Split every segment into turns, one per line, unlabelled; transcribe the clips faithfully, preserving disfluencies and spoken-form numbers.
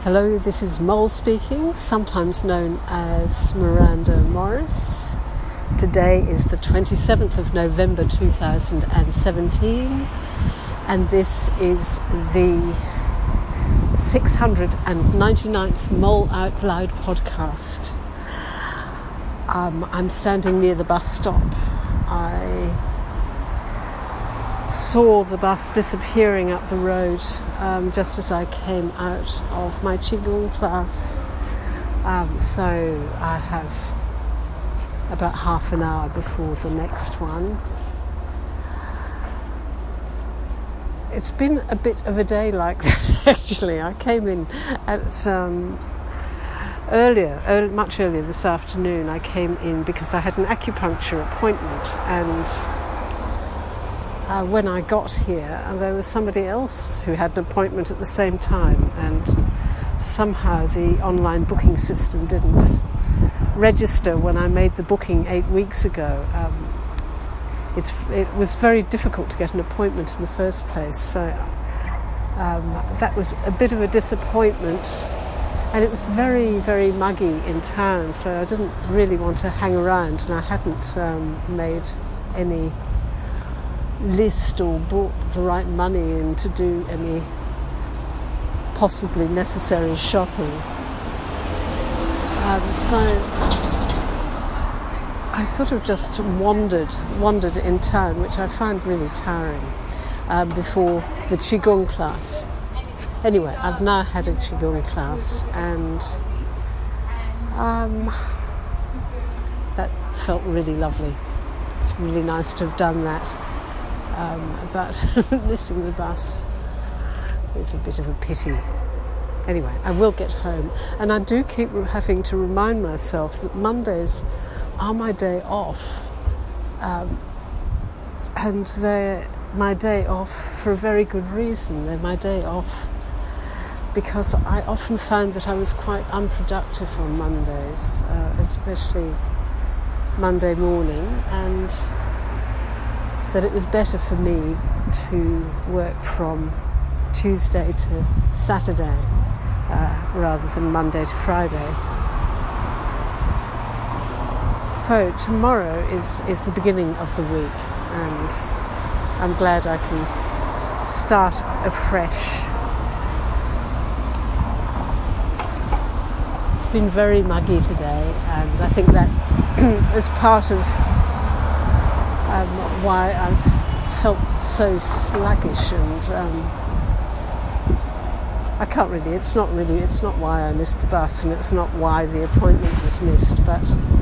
Hello, this is Mole speaking, sometimes known as Miranda Morris. Today is the twenty-seventh of November two thousand seventeen, and this is the six hundred ninety-ninth Mole Out Loud podcast. Um, I'm standing near the bus stop. I saw the bus disappearing up the road um, just as I came out of my Qigong class. Um, so I have about half an hour before the next one. It's been a bit of a day like that, actually. I came in at um, earlier, early, much earlier this afternoon. I came in because I had an acupuncture appointment, and Uh, when I got here, uh, there was somebody else who had an appointment at the same time, and somehow the online booking system didn't register when I made the booking eight weeks ago. Um, it's, it was very difficult to get an appointment in the first place, so um, that was a bit of a disappointment, and it was very, very muggy in town, so I didn't really want to hang around, and I hadn't um, made any list or brought the right money in to do any possibly necessary shopping. Um, so I sort of just wandered, wandered in town, which I found really tiring um, before the Qigong class. Anyway, I've now had a Qigong class, and um, that felt really lovely. It's really nice to have done that. Um, but missing the bus is a bit of a pity. Anyway, I will get home, and I do keep having to remind myself that Mondays are my day off, um, and they're my day off for a very good reason. They're my day off because I often found that I was quite unproductive on Mondays, uh, especially Monday morning, and that it was better for me to work from Tuesday to Saturday uh, rather than Monday to Friday. So tomorrow is, is the beginning of the week, and I'm glad I can start afresh. It's been very muggy today, and I think that is part of Um, why I've felt so sluggish, and um, I can't really, it's not really, it's not why I missed the bus, and it's not why the appointment was missed, but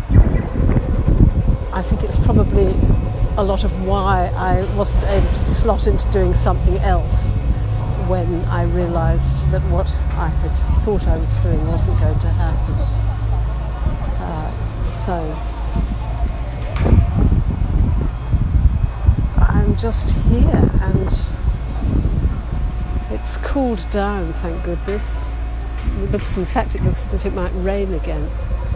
I think it's probably a lot of why I wasn't able to slot into doing something else when I realised that what I had thought I was doing wasn't going to happen. Uh, so I'm just here, and it's cooled down, thank goodness. It looks, in fact, it looks as if it might rain again.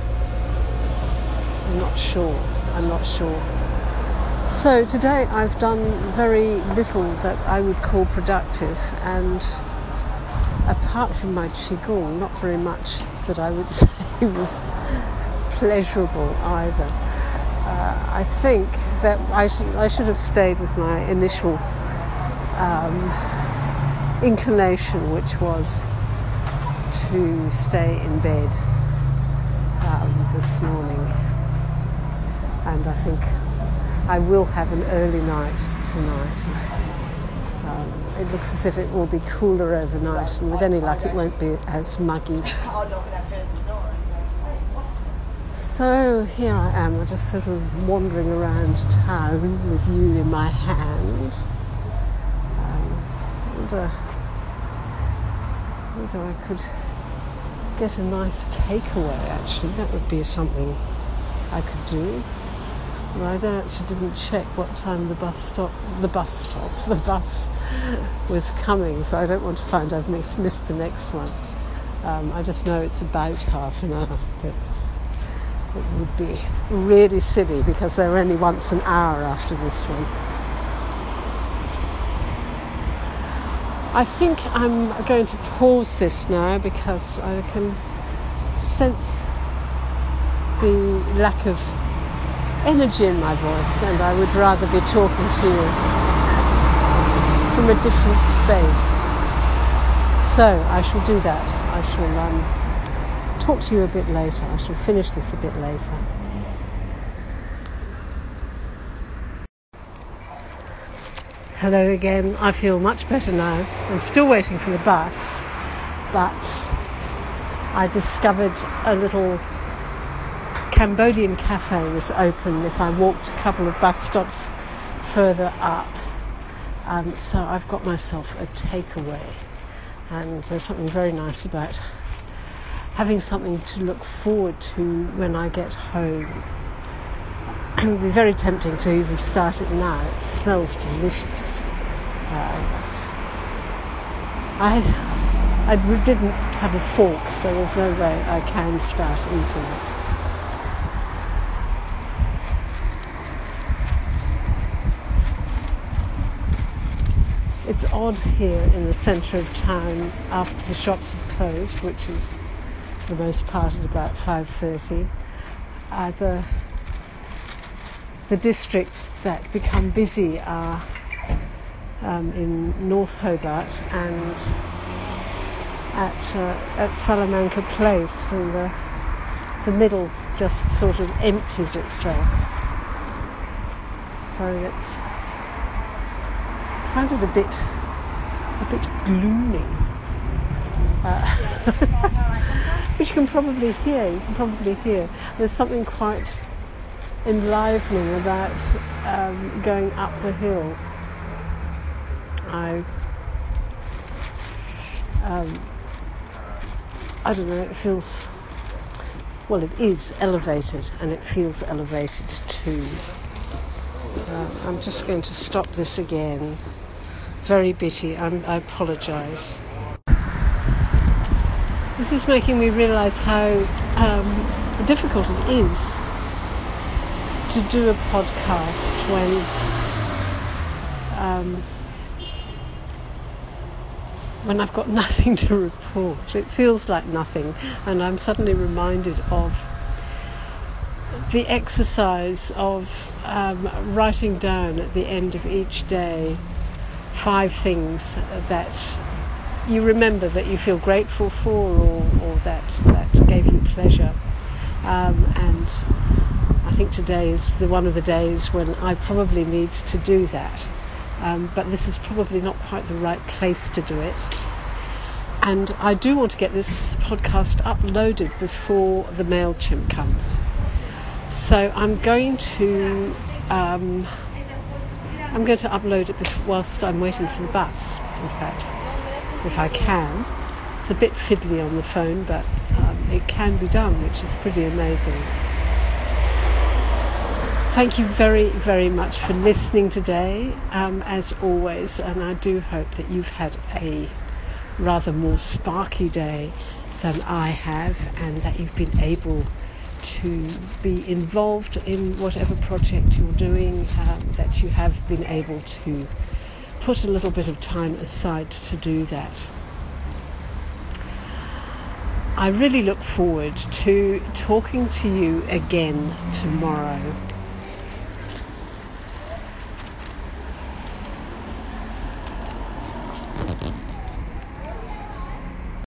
I'm not sure. I'm not sure. So today I've done very little that I would call productive, and apart from my Qigong, not very much that I would say was pleasurable either. Uh, I think that I should, I should have stayed with my initial um, inclination, which was to stay in bed um, this morning. And I think I will have an early night tonight. Um, it looks as if it will be cooler overnight, and with any luck it won't be as muggy. So here I am, I'm just sort of wandering around town with you in my hand. Um, I wonder whether I could get a nice takeaway, actually. That would be something I could do. Well, I don't, actually didn't check what time the bus stop, the bus stop, the bus was coming, so I don't want to find I've missed, missed the next one. Um, I just know it's about half an hour, but it would be really silly because they're only once an hour after this one. I think I'm going to pause this now because I can sense the lack of energy in my voice, and I would rather be talking to you from a different space. So I shall do that. I shall um, talk to you a bit later. I shall finish this a bit later. Hello again. I feel much better now. I'm still waiting for the bus, but I discovered a little Cambodian cafe was open if I walked a couple of bus stops further up. Um, so I've got myself a takeaway, and there's something very nice about having something to look forward to when I get home. It would be very tempting to even start it now. It smells delicious. Uh, but I, I didn't have a fork, so there's no way I can start eating it. It's odd here in the centre of town after the shops have closed, which is for the most part at about five thirty. Uh, the The districts that become busy are um, in North Hobart and at uh, at Salamanca Place, and the the middle just sort of empties itself. So it's I find it a bit a bit gloomy, uh, which you can probably hear. You can probably hear. There's something quite enlivening about um, going up the hill. I um, I don't know, it feels, well, it is elevated, and it feels elevated too. Uh, I'm just going to stop this again. Very bitty, I'm, I apologise. This is making me realise how um, difficult it is to do a podcast when um, when I've got nothing to report. It feels like nothing, and I'm suddenly reminded of the exercise of um, writing down at the end of each day five things that you remember that you feel grateful for, or, or that, that gave you pleasure. Um, and I think today is the one of the days when I probably need to do that. Um, but this is probably not quite the right place to do it. And I do want to get this podcast uploaded before the MailChimp comes. So I'm going to um, I'm going to upload it whilst I'm waiting for the bus, in fact, if I can. It's a bit fiddly on the phone, but um, it can be done, which is pretty amazing. Thank you very, very much for listening today, um, as always, and I do hope that you've had a rather more sparky day than I have, and that you've been able to be involved in whatever project you're doing, um, that you have been able to put a little bit of time aside to do that. I really look forward to talking to you again tomorrow.